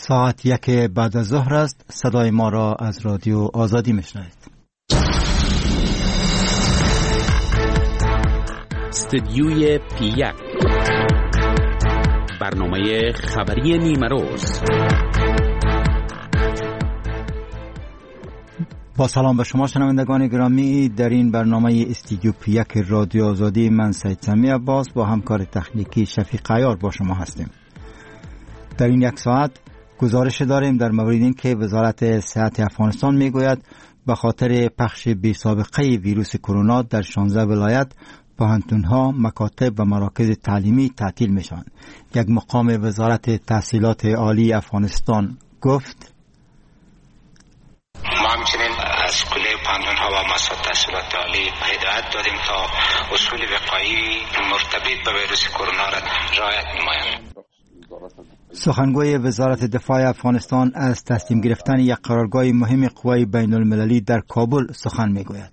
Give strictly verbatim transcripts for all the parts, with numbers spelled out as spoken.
ساعت یک بعد از ظهر است. صدای ما را از رادیو آزادی میشنوید. استدیوی پی یک، برنامه خبری نیمه روز. با سلام به شما شنوندگان گرامی، در این برنامه استدیو پی یک رادیو آزادی من سید سمی عباس با همکار تکنیکی شفیق عیار با شما هستیم. در این یک ساعت گزارش داریم در مورد این که وزارت صحت افغانستان میگوید به خاطر پخش بی سابقه ویروس کرونا در شانزده ولایت پوهنتون‌ها، مکاتب و مراکز تعلیمی تعطیل میشوند. یک مقام وزارت تحصیلات عالی افغانستان گفت ما همچنین از کلیه پوهنتون‌ها و مؤسسات تحصیلات عالی هدایت دادیم تا اصول وقایعی مرتبط به ویروس کرونا را رعایت نمایند. سخنگوی وزارت دفاع افغانستان از تصمیم گرفتن یک قرارگاه مهم قوای بین المللی در کابل سخن میگوید.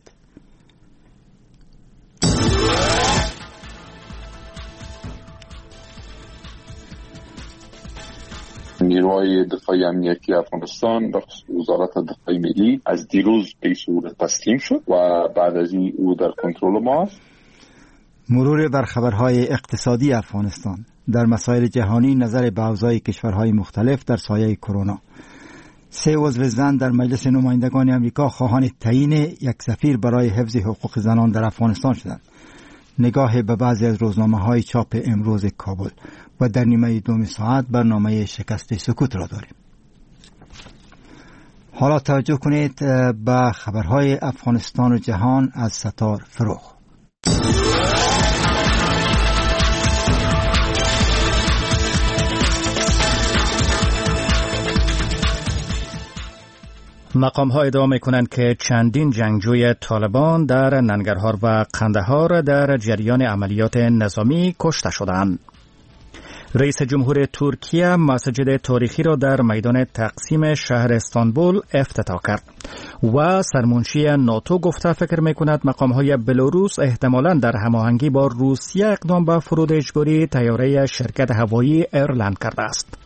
نیروهای دفاع امنیتی افغانستان در وزارت دفاع ملی از دیروز به صورت تسلیم شد و بعد از این او در کنترل ما است. مرور بر خبرهای اقتصادی افغانستان. در مسائل جهانی نظر به اوضاع کشورهای مختلف در سایه کرونا. سه عضو زن در مجلس نمایندگان آمریکا خواهان تعیین یک سفیر برای حفظ حقوق زنان در افغانستان شدند. نگاه به بعضی از روزنامه‌های چاپ امروز کابل و در نیمه دوم ساعت برنامه شکست سکوت را داریم. حالا توجه کنید به خبرهای افغانستان و جهان از ستار فروغ. مقام ها ادعا میکنند که چندین جنگجوی طالبان در ننگرهار و قندهار در جریان عملیات نظامی کشته شدند. رئیس جمهور ترکیه مسجد تاریخی را در میدان تقسیم شهر استانبول افتتاح کرد و سرمنشی ناتو گفته فکر میکند مقام های بلاروس احتمالاً در هماهنگی با روسیه اقدام به فرود اجباری طیاره شرکت هوایی ایرلند کرده است.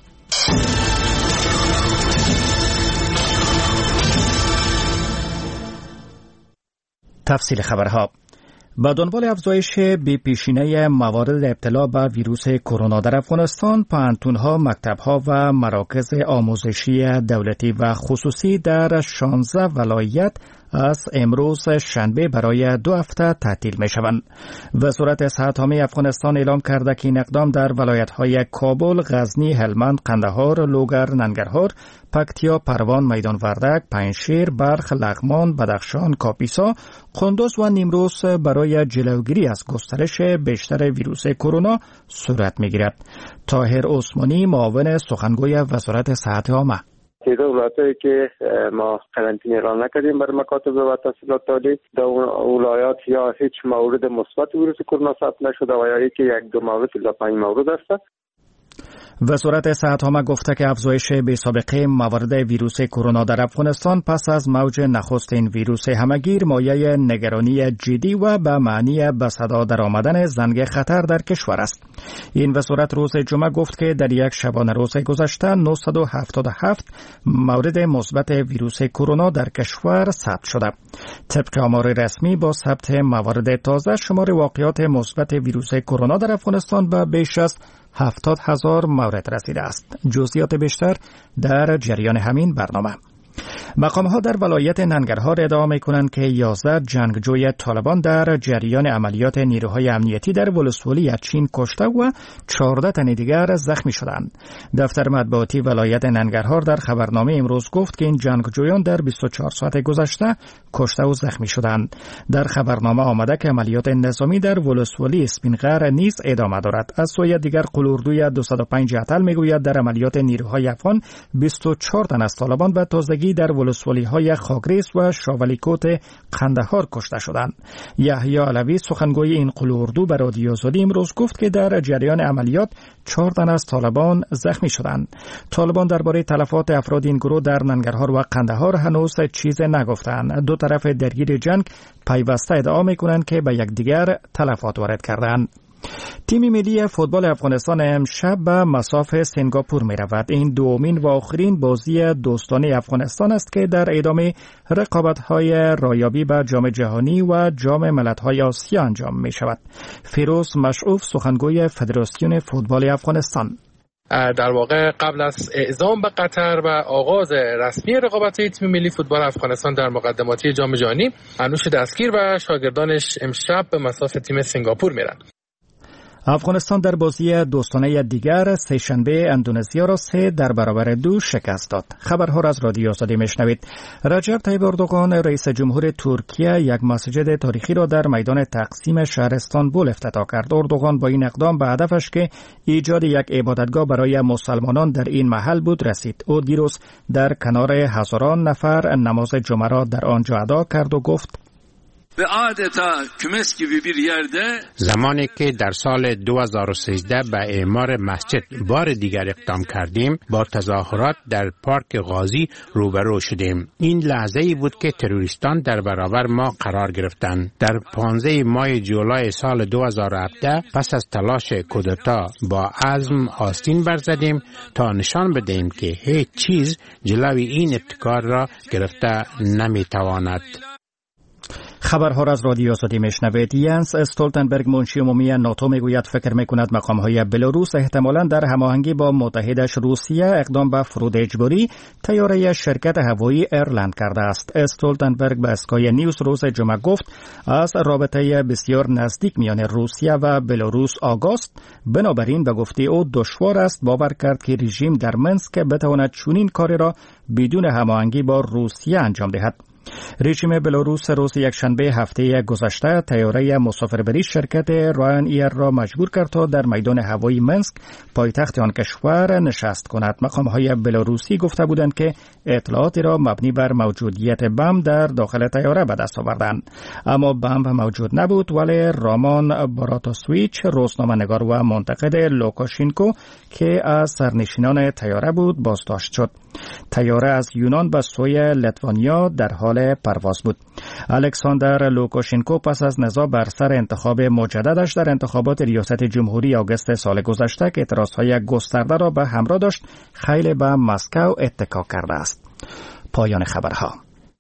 تفصیل خبرها. با دنبال افزایش بی‌پیشینه موارد ابتلا به ویروس کرونا در افغانستان، پوهنتون‌ها، مکتب‌ها و مراکز آموزشی دولتی و خصوصی در شانزده ولایت از امروز شنبه برای دو هفته تعطیل می‌شوند. وزارت صحت عامه افغانستان اعلام کرده که این اقدام در ولایت‌های کابل، غزنی، هلمند، قندهار، لوگر، ننگرهار، پکتیا، پروان، میدان وردک، پنجشیر، بلخ، لغمان، بدخشان، کاپیسا، قندوز و نیمروز برای جلوگیری از گسترش بیشتر ویروس کرونا صورت می‌گیرد. طاهر عثمانی، معاون سخنگوی وزارت صحت عامه: تعداد ولایتایی که ما قرنطینه اعلام نکردیم برای مکاتب و تحصیلات عالی، در ولایات یا هیچ مورد مثبت ویروس کرونا ثبت نشده و یا یکی یک دو مورد الی پنج مورد است. وزارت صحت عامه گفته که افزایش بی‌سابقه موارد ویروس کرونا در افغانستان پس از موج نخست این ویروس همگیر مایه نگرانی جدی و به معنی به صدا در آمدن زنگ خطر در کشور است. این وزارت روز جمعه گفت که در یک شبانه روز گذشته نهصد و هفتاد و هفت مورد مثبت ویروس کرونا در کشور ثبت شده. طبق آمار رسمی با ثبت موارد تازه، شمار واقعات مثبت ویروس کرونا در افغانستان به بیش از هفتاد هزار مورد رسیده است. جزئیات بیشتر در جریان همین برنامه. مقام‌ها در ولایت ننگرهار ادعا می‌کنند که یازده جنگجوی طالبان در جریان عملیات نیروهای امنیتی در ولسوالی چین کشته و چهارده تن دیگر زخمی شدند. دفتر مطبوعاتی ولایت ننگرهار در خبرنامه امروز گفت که این جنگجویان در بیست و چهار ساعت گذشته کشته و زخمی شدند. در خبرنامه آمده که عملیات نظامی در ولسوالی اسپینغر نیز ادامه دارد. از سوی دیگر قلوردوی دویست و پنج اتل میگوید در عملیات نیروهای افغان بیست و چهار تن از طالبان به تازگی در ولسوالی‌های خاگریس و شاولیکوت قندهار کشته شدند. یحیی علوی سخنگوی این قلوردو به رادیو آزادی امروز گفت که در جریان عملیات چهار تن از طالبان زخمی شدند. طالبان درباره تلفات افراد این گروه در ننگرهار و قندهار هنوز چیز نگفتند. دو طرف درگیر جنگ پیوسته ادعا می‌کنند که به یکدیگر تلفات وارد کردند. تیم ملی فوتبال افغانستان امشب به مصاف سنگاپور می رود. این دومین و آخرین بازی دوستانه افغانستان است که در ادامه رقابت‌های رایابی به جام جهانی و جام ملت‌های آسیا انجام می شود. فیروز مشعوف، سخنگوی فدراسیون فوتبال افغانستان: در واقع قبل از اعزام به قطر و آغاز رسمی رقابت‌های تیم ملی فوتبال افغانستان در مقدماتی جام جهانی، انوش دستگیر و شاگردانش امشب به مصاف تیم سنگاپور میرن. افغانستان در بازی دوستانه دیگر سه‌شنبه اندونزیا را سه در برابر دو شکست داد. خبرها را از رادیو آزادی میشنوید. رجب طیب اردوغان رئیس جمهور ترکیه یک مسجد تاریخی را در میدان تقسیم شهر استانبول افتتاح کرد. اردوغان با این اقدام به هدفش که ایجاد یک عبادتگاه برای مسلمانان در این محل بود رسید. او دیروز در کنار هزاران نفر نماز جمعه را در آنجا ادا کرد و گفت: زمانی که در سال دو هزار و سیزده به اعمار مسجد بار دیگر اقدام کردیم، با تظاهرات در پارک غازی روبرو شدیم. این لحظه ای بود که تروریستان در برابر ما قرار گرفتند. در پانزده ماه جولای سال دو هزار و هفده پس از تلاش کودتا با عزم آستین برزدیم تا نشان بدهیم که هیچ چیز جلوی این ابتکار را گرفته نمیتواند. خبرها را از رادیو آزادی میشنوید. ینس استولتنبرگ، منشی عمومی ناتو، میگوید فکر میکند مقامهای بلاروس احتمالاً در هماهنگی با متحدش روسیه اقدام به فرود اجباری طیاره شرکت هوایی ایرلند کرده است. استولتنبرگ به اسکای نیوز روز جمعه گفت از رابطه بسیار نزدیک میان روسیه و بلاروس آگاست، بنابراین به گفته او دشوار است باور کرد که رژیم در منسک بتواند چنین کاری را بدون هماهنگی با روسیه انجام دهد. رژیم بلاروس روز یکشنبه هفته گذشته طیاره مسافربری شرکت رایان ایر را مجبور کرد تا در میدان هوایی منسک پایتخت آن کشور نشست کند. مقام‌های بلاروسی گفته بودند که اطلاعاتی را مبنی بر موجودیت بمب در داخل طیاره به دست آوردند، اما بمب موجود نبود. ولی رامان براتوسویچ، روزنامه‌نگار و منتقد لوکاشینکو که از سرنشینان طیاره بود، بازداشت شد. طیاره از یونان به سوی لیتوانیا در حال پرواز بود. الکساندر لوکاشینکو پس از نزاع بر سر انتخاب مجددش در انتخابات ریاست جمهوری آگوست سال گذشته که اعتراضهای گسترده را به همراه داشت، خیلی به مسکو اتکا کرده است. پایان خبرها.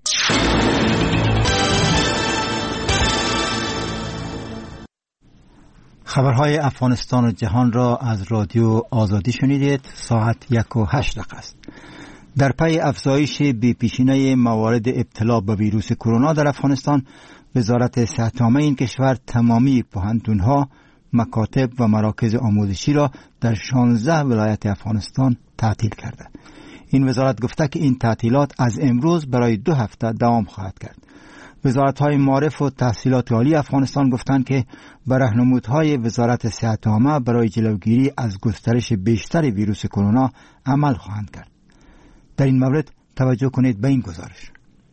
خبرهای افغانستان و جهان را از رادیو آزادی شنیدید. ساعت یک و هشت دقیقه است. در پی افزایش بی‌پیشینه موارد ابتلا به ویروس کرونا در افغانستان، وزارت صحت عامه این کشور تمامی پوهنتون‌ها، مکاتب و مراکز آموزشی را در شانزده ولایت افغانستان تعطیل کرده. این وزارت گفته که این تعطیلات از امروز برای دو هفته دوام خواهد کرد. وزارت‌های معارف و تحصیلات عالی افغانستان گفتند که به راهنمودهای وزارت صحت عامه برای جلوگیری از گسترش بیشتر ویروس کرونا عمل خواهند کرد. در این مورد توجه کنید به این گزارش.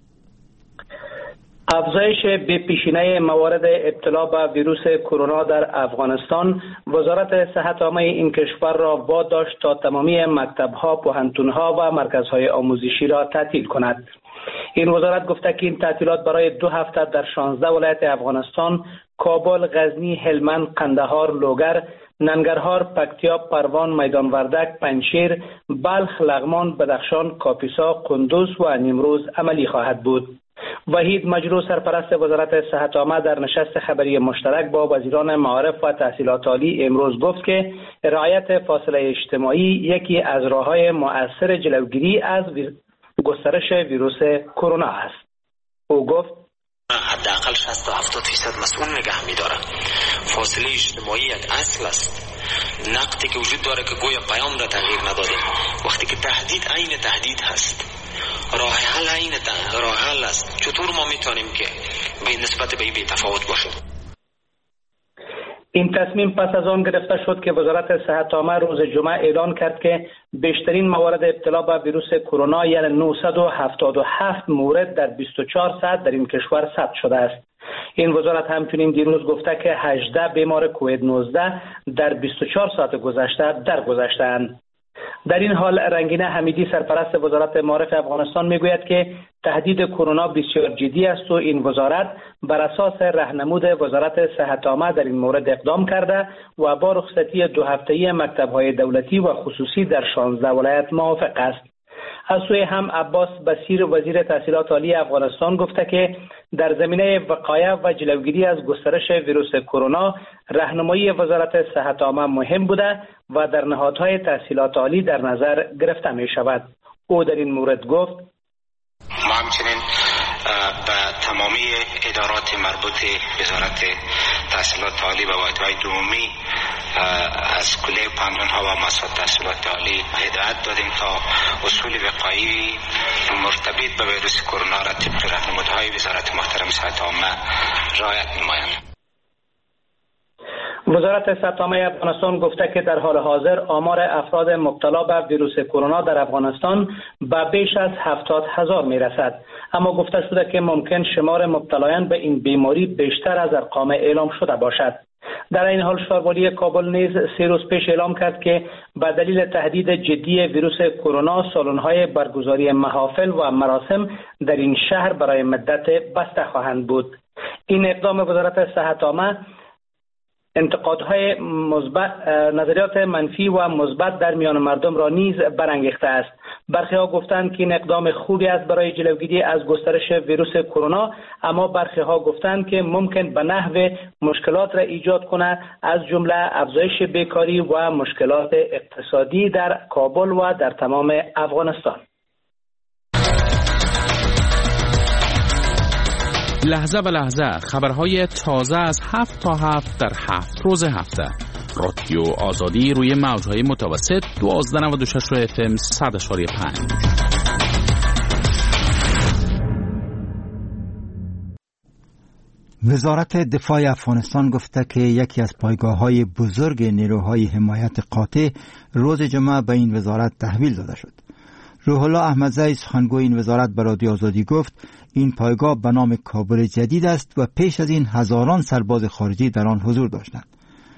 افزایش بی‌پیشینه موارد ابتلا به ویروس کرونا در افغانستان، وزارت صحت عامه این کشور را واداشت تا تمامی مکتب‌ها، پوهنتون‌ها و مرکزهای آموزشی را تعطیل کند. این وزارت گفته که این تعطیلات برای دو هفته در شانزده ولایت افغانستان، کابل، غزنی، هلمند، قندهار، لوگر، ننگرهار، پکتیا، پروان، میدان وردک، پنجشیر، بلخ، لغمان، بدخشان، کاپیسا، قندوز و نیمروز عملی خواهد بود. وحید مجروح، سرپرست وزارت صحت عامه، در نشست خبری مشترک با وزیران معارف و تحصیلات عالی امروز گفت که رعایت فاصله اجتماعی یکی از راه‌های مؤثر جلوگیری از گسترش ویروس کرونا است. او گفت حداقل شصت تا هفتاد درصد مسئول نگه می‌داره. فاصله اجتماعی یک اصل است. نقطی که وجود داره که گویا پیام را تغییر نداده. وقتی که تهدید عین تهدید هست، راه حل عین راه حل است. چطور ما میتونیم که به نسبت به این بی‌تفاوت باشیم؟ این تصمیم پس از آن گرفته شد که وزارت صحت عامه روز جمعه اعلان کرد که بیشترین موارد ابتلا به ویروس کرونا، یعنی نهصد و هفتاد و هفت مورد در بیست و چهار ساعت در این کشور ثبت شده است. این وزارت همچنین دیروز گفته که هجده بیمار کووید نوزده در بیست و چهار ساعت گذشته درگذشتند. در این حال رنگینه حمیدی سرپرست وزارت معارف افغانستان میگوید که تهدید کرونا بسیار جدی است و این وزارت بر اساس راهنمود وزارت صحت عامه در این مورد اقدام کرده و با رخصتی دو هفته‌ای مکتب‌های دولتی و خصوصی در شانزده ولایت موافق است. از سوی هم عباس بصیر وزیر تحصیلات عالی افغانستان گفته که در زمینه وقایه و جلوگیری از گسترش ویروس کرونا راهنمایی وزارت صحت عامه مهم بوده و در نهادهای تحصیلات عالی در نظر گرفته می شود. او در این مورد گفت: ما همچنین به تمامی ادارات مربوط وزارت تحصیلات عالی و واحدهای عمومی از کلیه پانتون‌ها و مؤسسات تحصیلات عالی هدایت دادیم تا اصول وقایعی مرتبط به ویروس کرونا را طبق راهنمودهای وزارت محترم صحت عامه رعایت نمایند. وزارت صحت عامه افغانستان گفته که در حال حاضر آمار افراد مبتلا به ویروس کرونا در افغانستان به بیش از هفتاد هزار می رسد، اما گفته شده که ممکن شمار مبتلایان به این بیماری بیشتر از ارقام اعلام شده باشد. در این حال شهروالی کابل نیز سه روز پیش اعلام کرد که به دلیل تهدید جدی ویروس کرونا سالن‌های برگزاری محافل و مراسم در این شهر برای مدت بسته خواهند بود. این اقدام وزارت صحت عامه انتقادهای مثبت، نظریات منفی و مثبت در میان مردم را نیز برانگیخته است. برخی ها گفتند که این اقدام خوبی است برای جلوگیری از گسترش ویروس کرونا، اما برخی ها گفتند که ممکن به نحو مشکلات را ایجاد کنه، از جمله افزایش بیکاری و مشکلات اقتصادی در کابل و در تمام افغانستان. لحظه به لحظه خبرهای تازه از هفت تا هفت در هفت روز هفته. رادیو آزادی روی موجهای متوسط دوازده نود و شش اف ام صد اشاری پنج. وزارت دفاع افغانستان گفته که یکی از پایگاه‌های بزرگ نیروهای حمایت قاطع روز جمعه به این وزارت تحویل داده شد. روح الله احمدزی سخنگوی این وزارت به رادیو آزادی گفت این پایگاه به نام کابل جدید است و پیش از این هزاران سرباز خارجی در آن حضور داشتند.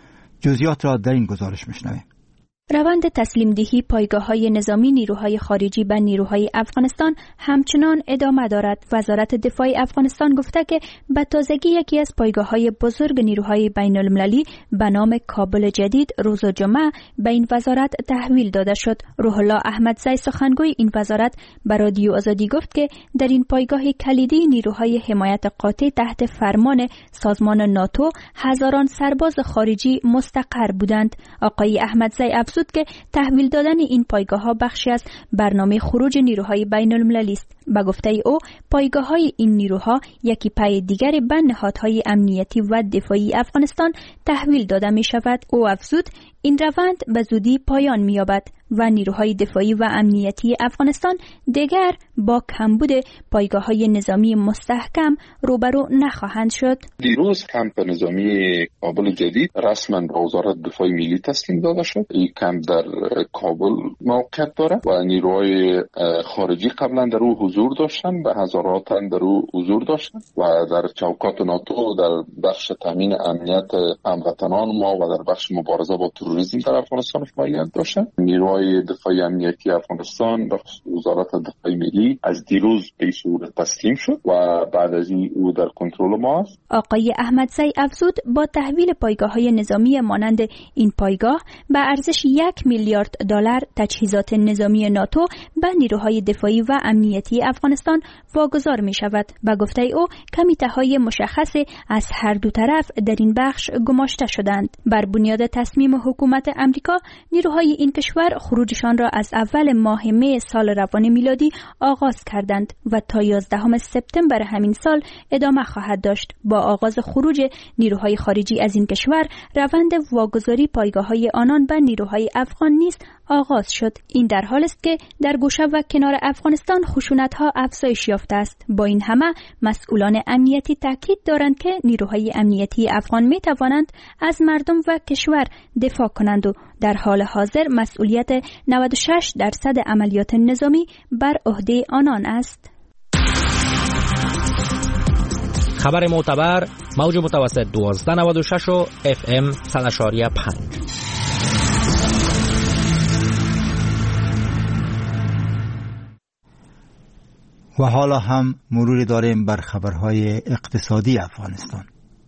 جزئیات را در این گزارش میشنویم. روند تسلیم دهی پایگاه‌های نظامی نیروهای خارجی به نیروهای افغانستان همچنان ادامه دارد. وزارت دفاع افغانستان گفته که به تازگی یکی از پایگاه‌های بزرگ نیروهای بین‌المللی به نام کابل جدید روز جمعه به این وزارت تحویل داده شد. روح الله احمدزی سخنگوی این وزارت به رادیو آزادی گفت که در این پایگاه کلیدی نیروهای حمایت قاطع تحت فرمان سازمان ناتو هزاران سرباز خارجی مستقر بودند. آقای احمدزی افزود که تحویل دادن این پایگاه ها بخشی از برنامه خروج نیروهای بین المللی است. به گفته او پایگاه های این نیروها یکی پای دیگر به نهادهای امنیتی و دفاعی افغانستان تحویل داده می شود. او افزود این روند به زودی پایان می یابد و نیروهای دفاعی و امنیتی افغانستان دیگر با کمبود پایگاه‌های نظامی مستحکم روبرو نخواهند شد. دیروز کمپ نظامی کابل جدید رسما به وزارت دفاع ملی تسلیم داده شد. این کمپ در کابل موقعیت داره و نیروهای خارجی قبلا در او حضور داشتن، به هزاران تن در او حضور داشتن و در چوکات ناتو در بخش تامین امنیت هموطنان ما و در بخش مبارزه با تروریسم در افغانستان فعالیت داشتن. نیروهای دفاعی امنیتی افغانستان به وزارت دفاع ملی از دیروز به صورت تسلیم شد و بعد از این او در کنترل ما است. آقای احمدزی افزود با تحویل پایگاه‌های نظامی مانند این پایگاه به ارزش یک میلیارد دلار تجهیزات نظامی ناتو به نیروهای دفاعی و امنیتی افغانستان واگذار می شود. به گفته او کمیته‌های مشخص از هر دو طرف در این بخش گماشته شدند. بر بنیاد تصمیم حکومت امریکا نیروهای این کشور خروجشان را از اول ماه می سال روان میلادی آغاز کردند و تا یازدهم سپتامبر همین سال ادامه خواهد داشت. با آغاز خروج نیروهای خارجی از این کشور روند واگذاری پایگاه‌های آنان به نیروهای افغان نیز آغاز شد. این در حال است که در گوشه و کنار افغانستان خشونت‌ها افزایش یافته است. با این همه مسئولان امنیتی تاکید دارند که نیروهای امنیتی افغان می توانند از مردم و کشور دفاع کنند و در حال حاضر مسئولیت نود و شش درصد عملیات نظامی بر عهده آنان است. خبر معتبر موج متوسط دوازده نود و شش و اف ام صد اشاری پنج. و حالا هم مروری داریم بر خبرهای اقتصادی افغانستان.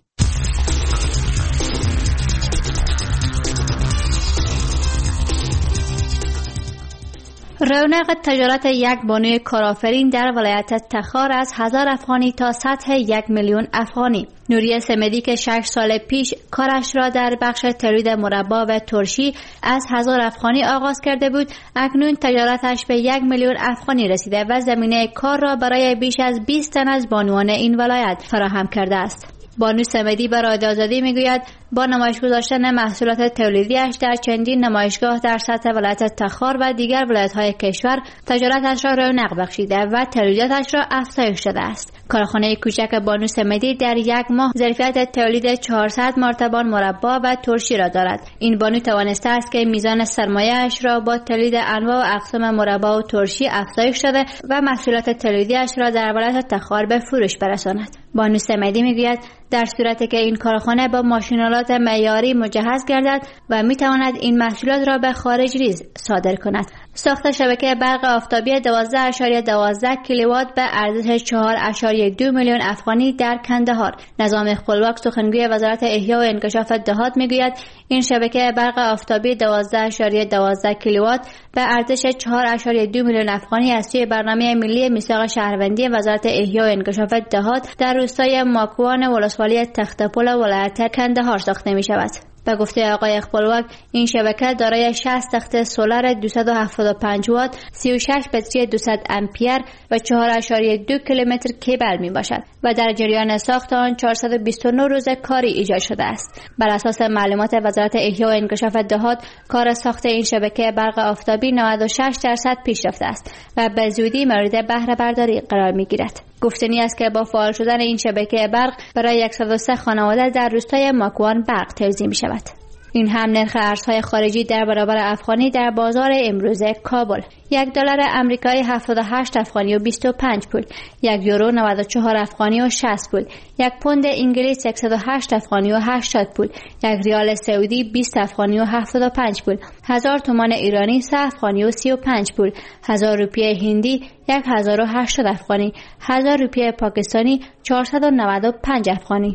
رونق تجارت یک بانوی کارآفرین در ولایت تخار از هزار افغانی تا سطح یک میلیون افغانی. نوریه سمدی که شش سال پیش کارش را در بخش تولید مربا و ترشی از هزار افغانی آغاز کرده بود، اکنون تجارتش به یک میلیون افغانی رسیده و زمینه کار را برای بیش از بیست تن از بانوان این ولایت فراهم کرده است. بانو سمدی به رادیو آزادی میگوید با نمایش گذاشتن محصولات تولیدیش در چندین نمایشگاه در سطح ولایت تخار و دیگر ولایت‌های کشور تجارتش را رونق بخشیده و تولیداتش را افزایش داده است. کارخانه کوچک بانو سمدی در یک ماه ظرفیت تولید چهارصد مرتبان مربا و ترشی را دارد. این بانو توانسته است که میزان سرمایه‌اش را با تولید انواع و اقسام مربا و ترشی افزایش داده و محصولات تولیدیش را در ولایت تخار به فروش برساند. بانو سمدی میگوید در صورتی که این کارخانه با ماشین‌آلات معیاری مجهز گردد و میتواند این محصولات را به خارج ریز صادر کند. ساخت شبکه برق آفتابی دوازده ممیز دوازده کیلووات به ارزش چهار ممیز دو میلیون افغانی در کندهار. نظام خپلواک سخنگوی وزارت احیا و انکشاف دهات میگوید این شبکه برق آفتابی دوازده ممیز دوازده کیلووات به ارزش چهار ممیز دو میلیون افغانی از سوی برنامه ملی میثاق شهروندی وزارت احیا و انکشاف دهات در روستای ماکوان ولسوالی تختپل ولایت کندهار ساخته می شود. به گفته آقای خپلواک این شبکه دارای شصت تخت سولار دویست و هفتاد و پنج وات، سی و شش بطری دویست امپیر و چهار ممیز دو کیلومتر کیبل می باشد و در جریان ساخت آن چهارصد و بیست و نه روز کاری ایجاد شده است. بر اساس معلومات وزارت احیا و انکشاف دهات کار ساخت این شبکه برق آفتابی نود و شش درصد پیش رفته است و به زودی مورد بهره برداری قرار می گیرد. گفتنی است که با فعال شدن این شبکه برق برای صد و سه خانواده در روستای ماکوان برق توزیع می شود. این هم نرخ ارزهای خارجی در برابر افغانی در بازار امروز کابل: یک دلار آمریکایی هفتاد و هشت افغانی و بیست و پنج پول، یک یورو نود و چهار افغانی و شصت پول، یک پوند انگلیس صد و هشت افغانی و هشتاد پول، یک ریال سعودی بیست افغانی و هفتاد و پنج پول، هزار تومان ایرانی سه افغانی و سی و پنج پول، هزار روپیه هندی یک هزار و هشتاد افغانی، هزار روپیه پاکستانی چهارصد و نود و پنج افغانی.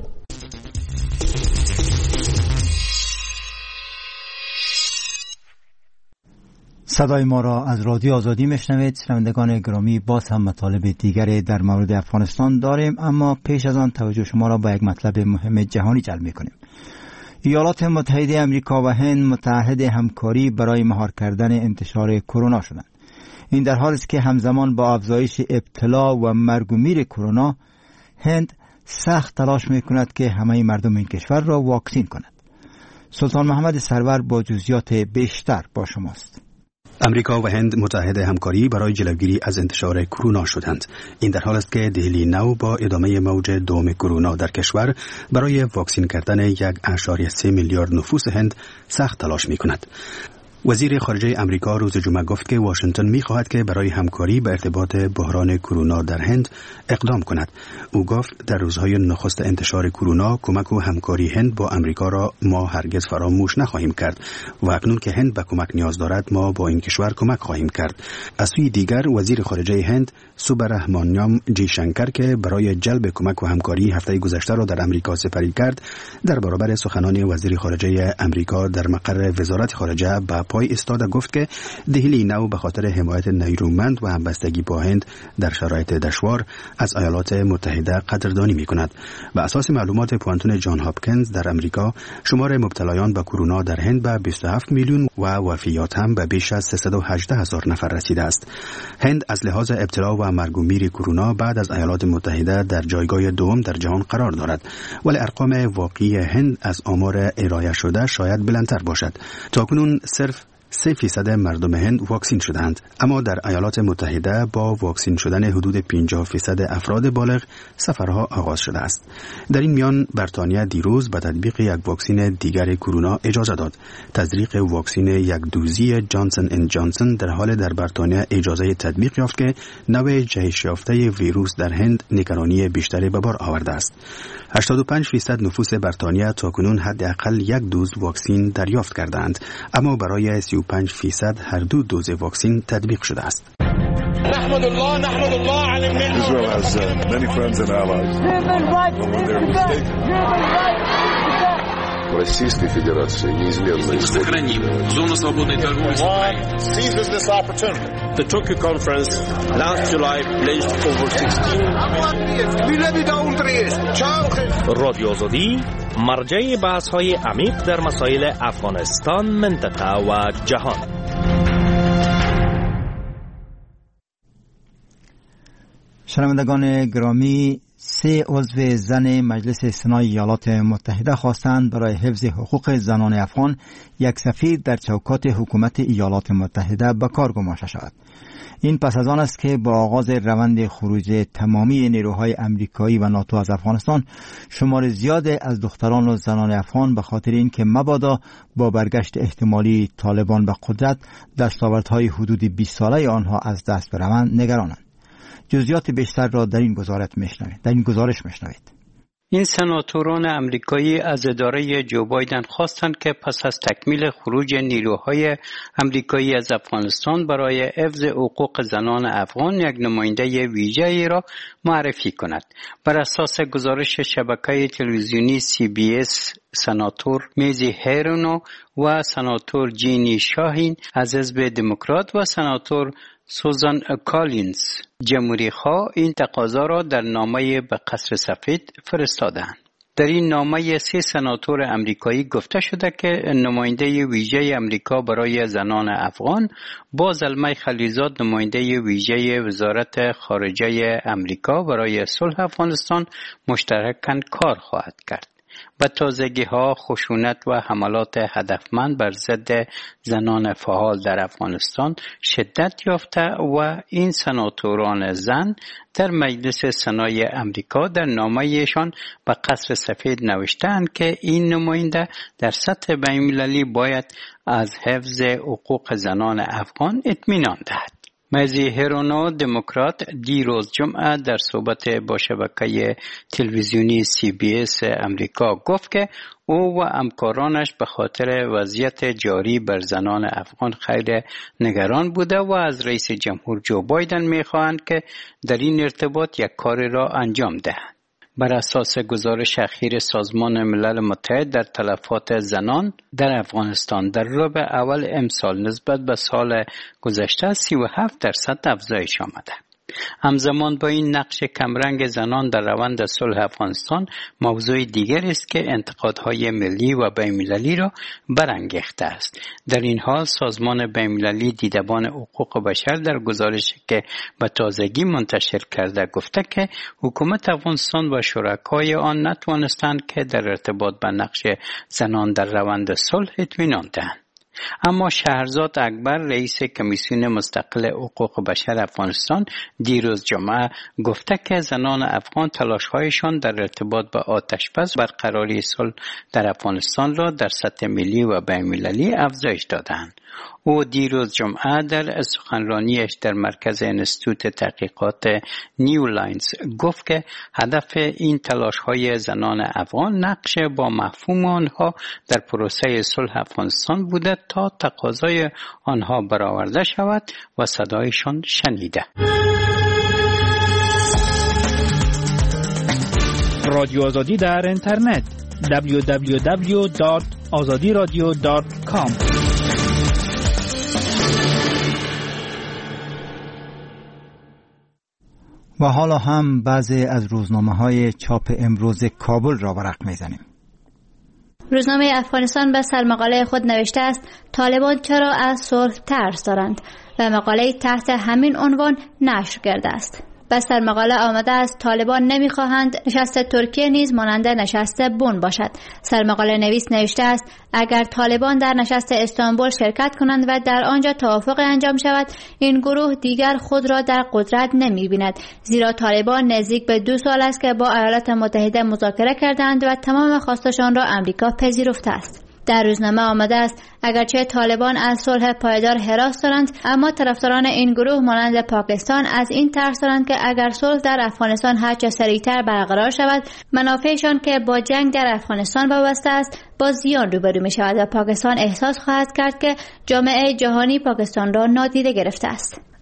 صدای ما را از رادیو آزادی میشنوید. شنوندگان گرامی، باز هم مطالب دیگری در مورد افغانستان داریم، اما پیش از آن توجه شما را با یک مطلب مهم جهانی جلب میکنیم. ایالات متحده آمریکا و هند متعهد همکاری برای مهار کردن انتشار کرونا شدند. این در حالی است که همزمان با افزایش ابتلا و مرگ و میر کرونا، هند سخت تلاش میکند که همه مردم این کشور را واکسین کند. سلطان محمد سرور با جزئیات بیشتر با شماست. امریکا و هند متحد همکاری برای جلوگیری از انتشار کرونا شدند. این در حال است که دهلی نو با ادامه موج دوم کرونا در کشور برای واکسین کردن یک ممیز سه میلیارد نفوس هند سخت تلاش می‌کند. وزیر خارجه امریکا روز جمعه گفت که واشنگتن می‌خواهد که برای همکاری به ارتباط بحران کرونا در هند اقدام کند. او گفت در روزهای نخست انتشار کرونا کمک و همکاری هند با امریکا را ما هرگز فراموش نخواهیم کرد و اکنون که هند به کمک نیاز دارد ما با این کشور کمک خواهیم کرد. از سوی دیگر وزیر خارجه هند سوبرهمانیام جی شنکر که برای جلب کمک و همکاری هفته گذشته را در امریکا سپری کرد، در برابر سخنان وزیر خارجه امریکا در مقر وزارت خارجه با پای استاد گفت که دهلی نو به خاطر حمایت نیرومند و همبستگی با هند در شرایط دشوار از ایالات متحده قدردانی می‌کند. به اساس معلومات پوانتون جان هاپکینز در امریکا، شمار مبتلایان به کرونا در هند به بیست و هفت میلیون و وفیات هم به بیش از سیصد و هجده هزار نفر رسیده است. هند از لحاظ ابتلا و مرگ و میر کرونا بعد از ایالات متحده در جایگاه دوم در جهان قرار دارد، ولی ارقام واقعی هند از آمار ارائه شده شاید بلندتر باشد. تاکنون صرف سه فیصد مردم هند واکسین شدند، اما در ایالات متحده با واکسین شدن حدود پنجاه فیصد افراد بالغ سفرها آغاز شده است. در این میان بریتانیا دیروز به تطبیق یک واکسین دیگر کرونا اجازه داد. تزریق واکسین یک دوزی جانسن اند جانسن در حال در بریتانیا اجازه تطبیق یافت که نوع جهش یافته ویروس در هند نگرانی بیشتری به بار آورده است. هشتاد و پنج فیصد نفوس بریتانیا تاکنون حداقل یک دوز واکسین دریافت کردند، اما برای سی و پنج فیصد هر دو دوز واکسین تطبیق شده است. نحمد الله نحمد الله على المنة. Israel has uh, many friends and allies. But when they're mistaken. Российской Федерации неизменно сохраним зону свободной торговли. Seizes this opportunity. The Tokyo conference last July pledged over sixteen. رادیو آزادی مرجع بحث‌های عمیق در مسائل افغانستان، منطقه و جهان. شنوندگان گرامی، سه عضو زن مجلس سنای ایالات متحده خواستند برای حفظ حقوق زنان افغان یک سفیر در چوکات حکومت ایالات متحده به کار گماشته شود. این پس از آن است که با آغاز روند خروج تمامی نیروهای امریکایی و ناتو از افغانستان، شمار زیاد از دختران و زنان افغان به خاطر اینکه مبادا با برگشت احتمالی طالبان به قدرت دستاوردهای حدود بیست ساله آنها از دست بروند نگرانند. جزئیات بیشتر را در این گزارش میشنوید. در این گزارش میشنوید. این سناتوران امریکایی از اداره جو بایدن خواستند که پس از تکمیل خروج نیروهای امریکایی از افغانستان برای حفظ حقوق زنان افغان یک نماینده ویژه‌ای را معرفی کند. بر اساس گزارش شبکه تلویزیونی سی بی اس، سناتور میزی هیرونو و سناتور جینی شاهین از حزب دموکرات و سناتور سوزان کالینز جمهوری خواه این تقاضا را در نامه به قصر سفید فرستادند. در این نامه سه سناتور امریکایی گفته شده که نماینده ویژه امریکا برای زنان افغان با زلمه خلیلزاد نماینده ویژه وزارت خارجه امریکا برای صلح افغانستان مشترکاً کار خواهد کرد. به تازگی‌ها خشونت و حملات هدفمند بر ضد زنان فعال در افغانستان شدت یافته و این سناتوران زن در مجلس سنای امریکا در نامه‌شان به قصر سفید نوشتند که این نماینده در سطح بین‌المللی باید از حفظ حقوق زنان افغان اطمینان دهد. میزی هیرونو دموکرات دیروز جمعه در صحبت با شبکه تلویزیونی سی بی اس امریکا گفت که او و همکارانش به خاطر وضعیت جاری بر زنان افغان خیلی نگران بوده و از رئیس جمهور جو بایدن می‌خواهند که در این ارتباط یک کاری را انجام دهند. بر اساس گزارش اخیر سازمان ملل متحد در تلفات زنان در افغانستان در ربع اول امسال نسبت به سال گذشته سی و هفت درصد افزایش آمده. همزمان با این نقش کمرنگ زنان در روند صلح افغانستان موضوع دیگر است که انتقادهای ملی و بین‌المللی را برانگیخته است. در این حال سازمان بین‌المللی دیدبان حقوق بشر در گزارشی که به تازگی منتشر کرده گفته که حکومت افغانستان و شرکای آن نتوانستند که در ارتباط با نقش زنان در روند صلح اطمینان دهند. اما شهرزاد اکبر رئیس کمیسیون مستقل حقوق بشر افغانستان دیروز جمعه گفته که زنان افغان تلاش‌هایشان در ارتباط با آتش‌بس برقراری صلح در افغانستان را در سطح ملی و بین‌المللی افزایش دادند. او دیروز جمعه در سخنرانیش در مرکز انستیتوت تحقیقات نیو لاینز گفت که هدف این تلاش‌های زنان افغان نقش با مفهوم آنها در پروسه صلح افغانستان بوده تا تقاضای آنها برآورده شود و صدایشان شنیده. رادیو آزادی در اینترنت دبلیو دبلیو دبلیو دات آزادی رادیو دات کام. و حالا هم بعضی از روزنامه‌های چاپ امروز کابل را ورق می‌زنیم. روزنامه افغانستان به سرمقاله خود نوشته است طالبان چرا از صلح ترس دارند و مقاله تحت همین عنوان نشر کرده است. به سرمقاله آمده است طالبان نمیخواهند نشست ترکیه نیز مانند نشست بن باشد. سرمقاله نویس نوشته است اگر طالبان در نشست استانبول شرکت کنند و در آنجا توافق انجام شود این گروه دیگر خود را در قدرت نمیبیند، زیرا طالبان نزدیک به دو سال است که با ایالات متحده مذاکره کردند و تمام خواستشان را امریکا پذیرفته است. در روزنامه آمده است اگرچه طالبان از صلح پایدار حراس دارند اما طرفداران این گروه مانند پاکستان از این ترس دارند که اگر صلح در افغانستان هرچه سریعتر برقرار شود منافعشان که با جنگ در افغانستان وابسته است با زیان روبرو می شود و پاکستان احساس خواهد کرد که جامعه جهانی پاکستان را نادیده گرفته است.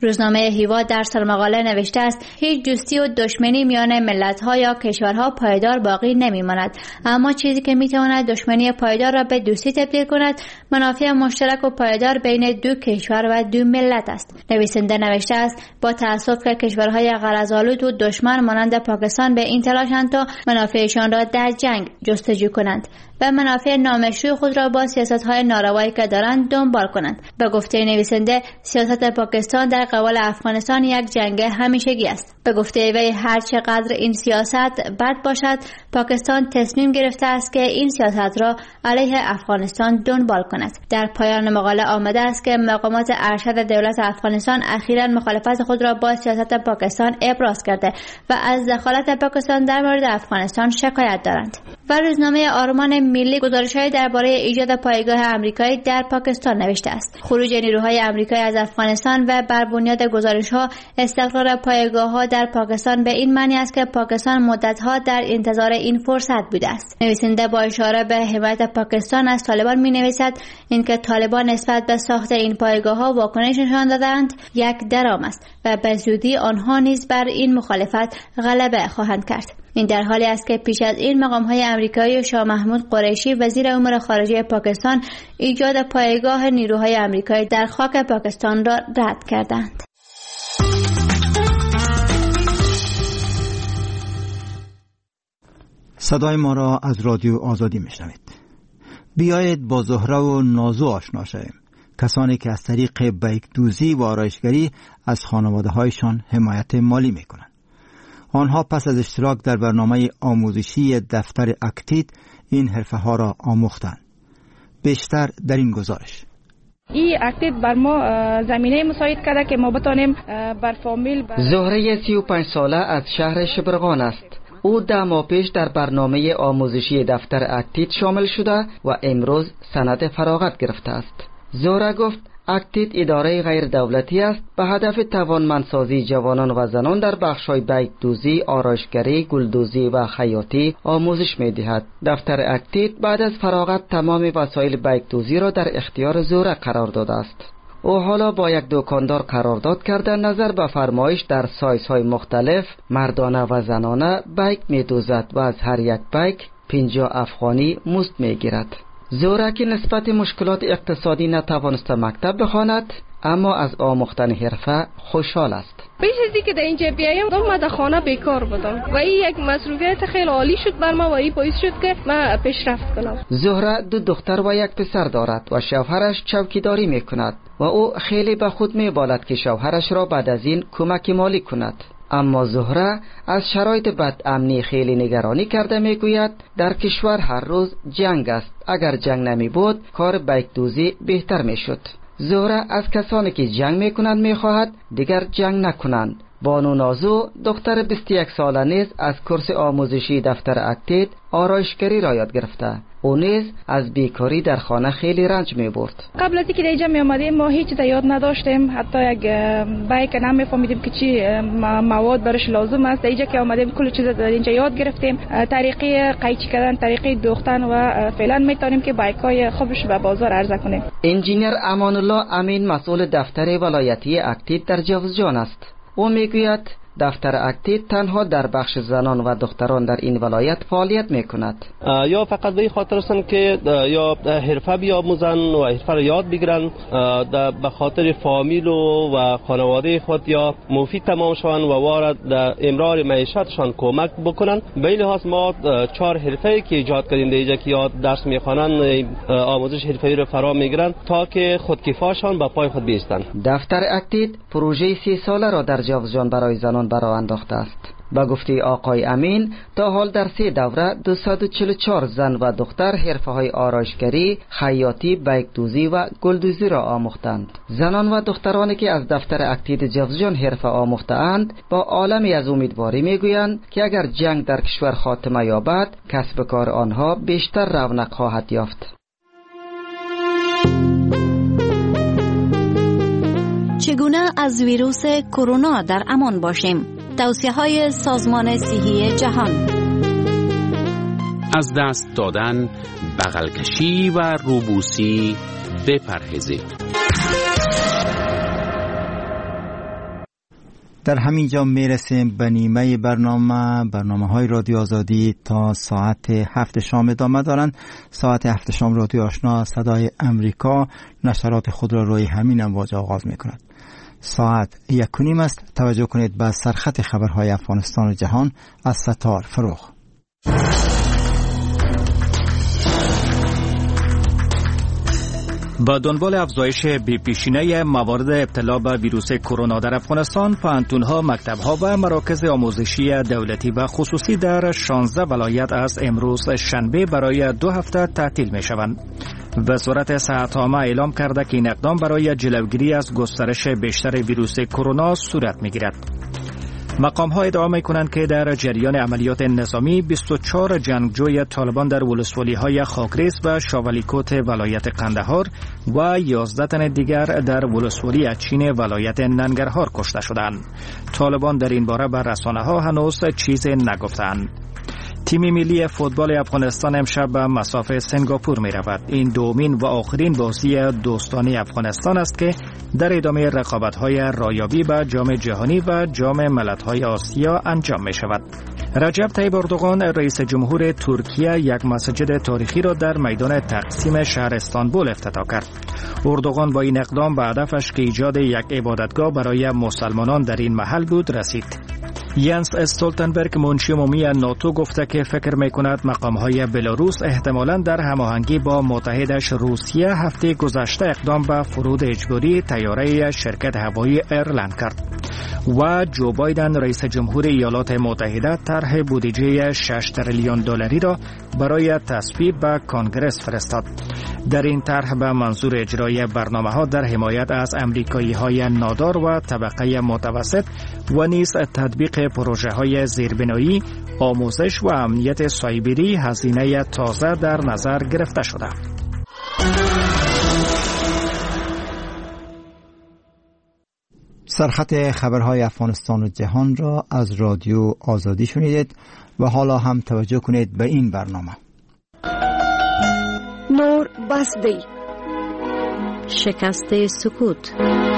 روزنامه هیوا در سرمقاله نوشته است هیچ دوستی و دشمنی میان ملت‌ها یا کشورها پایدار باقی نمی‌ماند، اما چیزی که می‌تواند دشمنی پایدار را به دوستی تبدیل کند منافع مشترک و پایدار بین دو کشور و دو ملت است. نویسنده نوشته است با تأسف که کشورهای غرض‌آلود و دشمن مانند پاکستان به این تلاشند تا منافعشان را در جنگ جستجو کنند و منافع نامشروع خود را با سیاست‌های ناروایی که دارند دنبال کنند. به گفته نویسنده سیاست پاکستان در قبال افغانستان یک جنگ همیشگی است. به گفته وی هر چقدر این سیاست بد باشد پاکستان تصمیم گرفته است که این سیاست را علیه افغانستان دنبال کند. در پایان مقاله آمده است که مقامات ارشد دولت افغانستان اخیراً مخالفت خود را با سیاست پاکستان ابراز کرده و از دخالت پاکستان در مورد افغانستان شکایت دارند. و روزنامه آرمان ملی گزارش‌های درباره ایجاد پایگاه آمریکایی در پاکستان نوشته است. خروج نیروهای آمریکایی از افغانستان و بر بنیاد گزارش‌ها استقرار پایگاه‌ها در پاکستان به این معنی است که پاکستان مدت‌ها در انتظار این فرصت بوده است. نویسنده با اشاره به حمایت پاکستان از طالبان می‌نویسد اینکه طالبان نسبت به ساخت این پایگاه‌ها واکنش نشان دادند یک درام است و به زودی آنها نیز بر این مخالفت غلبه خواهند کرد. این در حالی است که پیش از این مقام‌های آمریکایی و شاه محمود قریشی وزیر امور خارجه پاکستان ایجاد پایگاه نیروهای آمریکایی در خاک پاکستان را رد کردند. صدای ما را از رادیو آزادی میشنوید. بیایید با زهره و نازو آشنا شویم، کسانی که از طریق بیک دوزی و آرایشگری از خانواده‌هایشان حمایت مالی میکنند. آنها پس از اشتراک در برنامه آموزشی دفتر اکتید این حرفه ها را آموختند. بیشتر در این گزارش. این اکتید بر ما زمینه مساعد کرده که ما بتانیم بر فامیل بر... زهره سی و پنج ساله از شهر شبرغان است. او ده ماه پیش در برنامه آموزشی دفتر اکتید شامل شده و امروز سند فراغت گرفته است. زهره گفت اکتید اداره غیر دولتی است به هدف توانمندسازی جوانان و زنان در بخش‌های بیک دوزی، آرایشگری، گلدوزی و خیاطی آموزش می‌دهد. دفتر اکتید بعد از فراغت تمام وسایل بیک دوزی را در اختیار زهره قرار داده است. او حالا با یک دکاندار قرارداد کرده نظر به فرمایش در سایزهای مختلف مردانه و زنانه بیک می‌دوزد و از هر یک بیک پنجاه افغانی مزد می‌گیرد. زهره که نسبت مشکلات اقتصادی نتوانسته مکتب بخواند اما از آموختن حرفه خوشحال است. پیش از اینکه در اینجا بیایم من در خانه بیکار بودم و این یک مسئولیت خیلی عالی شد بر ما و این باعث شد که من پیشرفت کنم. زهره دو دختر و یک پسر دارد و شوهرش چوکیداری میکند و او خیلی به خود میبالد که شوهرش را بعد از این کمک مالی کند. اما زهره از شرایط بد امنی خیلی نگرانی کرده میگوید در کشور هر روز جنگ است، اگر جنگ نمی بود کار بیک دوزی بهتر میشد. زهره از کسانی که جنگ میکنند میخواهد دیگر جنگ نکنند. بانو نازو دختر بیست و یک ساله نیز از کورس آموزشی دفتر اکتید آرایشگری را یاد گرفته. او نیز از بیکاری در خانه خیلی رنج می برد. قبل از اینکه اینجا می آمدیم ما هیچ یاد نداشتیم، حتی یک بیک نمیفهمیدیم که چی مواد برش لازم است. اینجا که آمدیم کل چیز در اینجا یاد گرفتیم، طریقه قیچی کردن، طریقه دوختن و فعلا میتونیم که بیکای خوبش به بازار عرضه کنیم. انجینیر امان الله امین مسئول دفتر ولایتی اکتید در جوزجان است. او میگوید دفتر اکتید تنها در بخش زنان و دختران در این ولایت فعالیت میکند. یا فقط به این خاطر هستند که یا حرفه بیاموزن و حرفه را یاد بگیرن، به خاطر فامیل و خانواده خود یا مفید تمام شوند و وارد در امرار معیشتشان کمک بکنن. به این لحاظ ما چهار حرفه که ایجاد کردیم در اینجا که یا درس میخوانن، آموزش حرفه‌ای را فرا میگیرن تا که خودکفاشان به پای خود بیستند. دفتر اکتید پروژه سی ساله را در جوزجان برای زنان برای انداخته است. با گفته آقای امین تا حال در سه دوره دویست و چهل و چهار زن و دختر حرفه‌های آرایشگری، خیاطی، بیک دوزی و گلدوزی را آموختند. زنان و دخترانی که از دفتر اکتید جوزجان حرفه آموخته‌اند با عالمی از امیدواری میگویند که اگر جنگ در کشور خاتمه یابد کسب کار آنها بیشتر رونق خواهد یافت. چگونه از ویروس کرونا در امان باشیم؟ توصیه‌های سازمان صحی جهان. از دست دادن، بغل کشی و روبوسی بپرهیزید. در همین جا میرسیم به نیمه برنامه برنامه های رادیو آزادی تا ساعت هفت شام ادامه دارند. ساعت هفت شام رادیو آشنا صدای امریکا نشرات خود را روی همین امواج آغاز می کند. ساعت یک و نیم است. توجه کنید به سرخط خبرهای افغانستان و جهان از ستار فروغ. با دنبال افزایش بی‌پیشینه موارد ابتلا به ویروس کرونا در افغانستان، پوهنتون‌ها، مکتب‌ها و مراکز آموزشی دولتی و خصوصی در شانزده ولایت از امروز شنبه برای دو هفته تعطیل می‌شوند. وزارت صحت عامه اعلام کرده که این اقدام برای جلوگیری از گسترش بیشتر ویروس کرونا صورت می‌گیرد. مقام ها ادعا می کنند که در جریان عملیات نظامی بیست و چهار جنگجوی طالبان در ولسوالی های خاکریز و شاولیکوت ولایت قندهار و یازده تن دیگر در ولسوالی اچین ولایت ننگرهار کشته شدند. طالبان در این باره بر رسانه ها هنوز چیزی نگفتند. تیم ملی فوتبال افغانستان امشب به مسافه سنگاپور می رود. این دومین و آخرین بازی دوستانه افغانستان است که در ادامه رقابت‌های رایابی به جام جهانی و جام ملت‌های آسیا انجام می شود. رجب طیب اردوغان رئیس جمهور ترکیه یک مسجد تاریخی را در میدان تقسیم شهر استانبول افتتاح کرد. اردوغان با این اقدام به هدفش که ایجاد یک عبادتگاه برای مسلمانان در این محل بود رسید. ینس استولتنبرگ منشی عمومی ناتو گفته که فکر می‌کند مقام‌های بلاروس احتمالاً در هماهنگی با متحدش روسیه هفته گذشته اقدام به فرود اجباری طیاره شرکت هوایی ایرلند کرد. و جو بایدن رئیس جمهور ایالات متحده طرح بودجه شش تریلیون دلاری را برای تصویب به کنگرس فرستاد. در این طرح به منظور اجرای برنامه‌ها در حمایت از امریکایی‌های نادار و طبقه متوسط و نیز تطبیق پروژه‌های زیربنایی، آموزش و امنیت سایبری هزینه تازه در نظر گرفته شده. سرخط خبرهای افغانستان و جهان را از رادیو آزادی شنیدید و حالا هم توجه کنید به این برنامه. نور بسدی، شکست سکوت.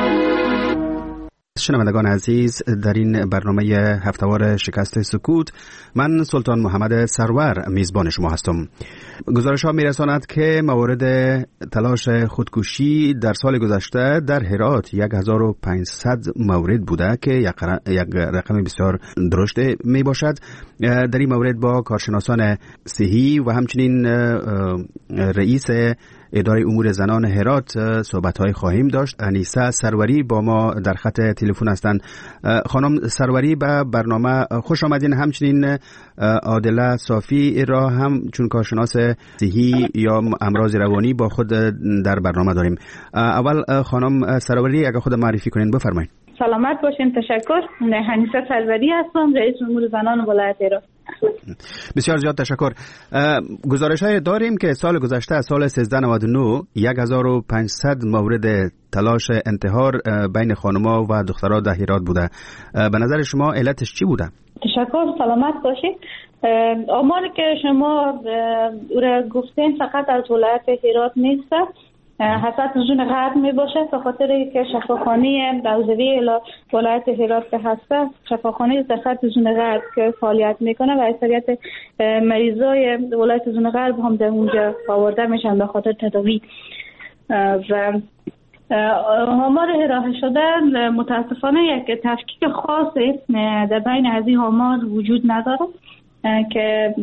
شنوندگان عزیز، در این برنامه هفتهوار شکست سکوت من سلطان محمد سرور میزبان شما هستم. گزارش ها میرساند که موارد تلاش خودکشی در سال گذشته در هرات هزار و پانصد مورد بوده که یک رقم بسیار درشت می باشد. در این مورد با کارشناسان صحی و همچنین رئیس اداره امور زنان هرات صحبت‌های خواهیم داشت. انیسه سروری با ما در خط تلفن هستند. خانم سروری به برنامه خوش آمدین. همچنین عادله صافی را هم چون کارشناس صحی یا امراض روانی با خود در برنامه داریم. اول خانم سروری اگر خود معرفی کنین بفرمایید. سلامت باشین. تشکر. انیسه سروری هستم، رئیس امور زنان ولایت هرات. بسیار زیاد تشکر. گزارش های داریم که سال گذشته سال سیزده نود و نه هزار و پانصد مورد تلاش انتحار بین خانم‌ها و دخترها در هرات بوده. به نظر شما علتش چی بوده؟ تشکر. سلامت باشید. آماری که شما او گفتین فقط از ولایت هرات نیست، حسد زون غرب می باشه، به خاطر که شفاخانه دوزوی ولایت هرات که هسته، شفاخانه در خط زون غرب که فعالیت میکنه و اکثریت مریضای ولایت زون غرب هم در اونجا آورده میشن به خاطر تداوی. و آمار ارائه شده متاسفانه یک تفکیک خاصی در بین از این آمار وجود نداره که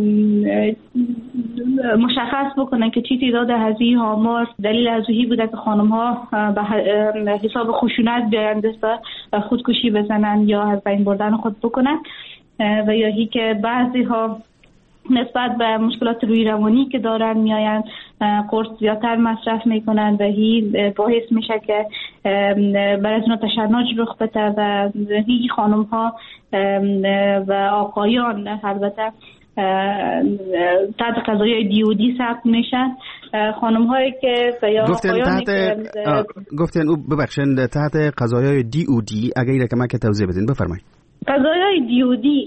مشخص بکنه که چی تعداد از این آمار دلیل از اوهی بوده که خانم ها به حساب خشونت بیایند و خودکشی بزنن یا از بین بردن خود بکنن، و یا هی که بعضی ها نسبت به مشکلات روی روانی که دارن میاین قرص زیادتر مصرف میکنن و هی باعث میشه که برای از اونها تشنج رخ بده و هی خانم ها و آقایان البته تحت قضایای دی او دی ثبت میشن. خانم هایی که یا آقایانی که گفتین او ببخشید تحت قضایای دی او دی، اگه این رقم که توضیح بدین بفرمایید. قضایای دی او دی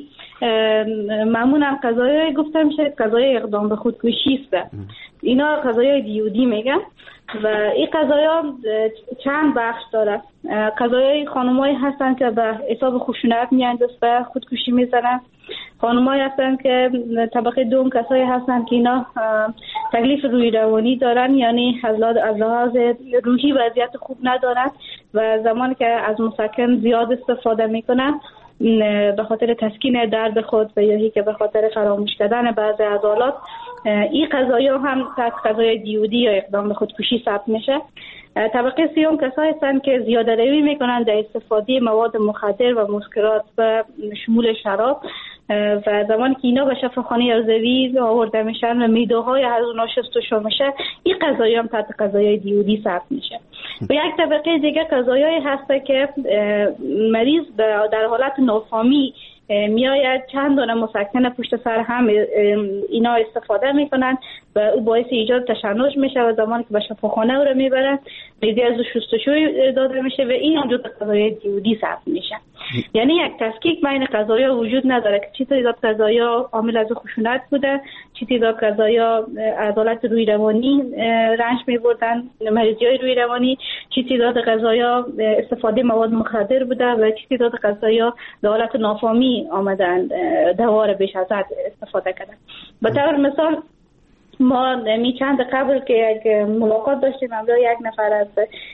معمولا قضایای گفته میشه قضای اقدام به خودکشی است. اینا قضایای دیودی میگن و این قضایا چند بخش داره. قضایای خانمایی هستن که به حساب خشونت میان دست به خودکشی میزنن. خانمایی هستن که طبقه دوم کسایی هستن که اینا تکلیف روی روانی دارن، یعنی از لحاظ روحی وضعیت خوب ندارن و زمانی که از مسکن زیاد استفاده میکنن به خاطر تسکین درد خود و یا که به خاطر فراموش کردن بعضی عضلات، این قضایا هم تحت قضای دیودی یا اقدام به خودکشی ثبت میشه. طبقه سیوم کسایی هستند که زیاده روی میکنن در استفاده مواد مخدر و مسکرات و شمول شراب و زمانی که اینا به شفاخانه ارزوی آورده میشن و میدوهای از اونا شستشو میشه، این قضایی هم تحت قضای دیودی ثبت میشه. و یک طبقه دیگه قضایایی هسته که مریض در حالت نافهمی میآید چند دانه مسکن پشت سر هم اینا استفاده میکنن و او باعث ایجاد تشنج میشه و زمانی که به شفاخانه او رو میبرن بیدی از شستشوی داده میشه و این هم جزء قضایای دیودی ثبت میشه. یعنی یک تفکیک بین قضایا وجود نداره که چی تعداد قضایا عامل از خشونت بوده، چی تعداد قضایا عدالت روی روانی رنج میبردن، مریضی های روی روانی، چی تعداد قضایا استفاده مواد مخدر بوده و چی تعداد قضایا به حالت نافهمی آمدن دوار بیش از حد استفاده کردن. به طور مثال ما می چند قبل که یک ملاقات داشتیم همراه یک نفر از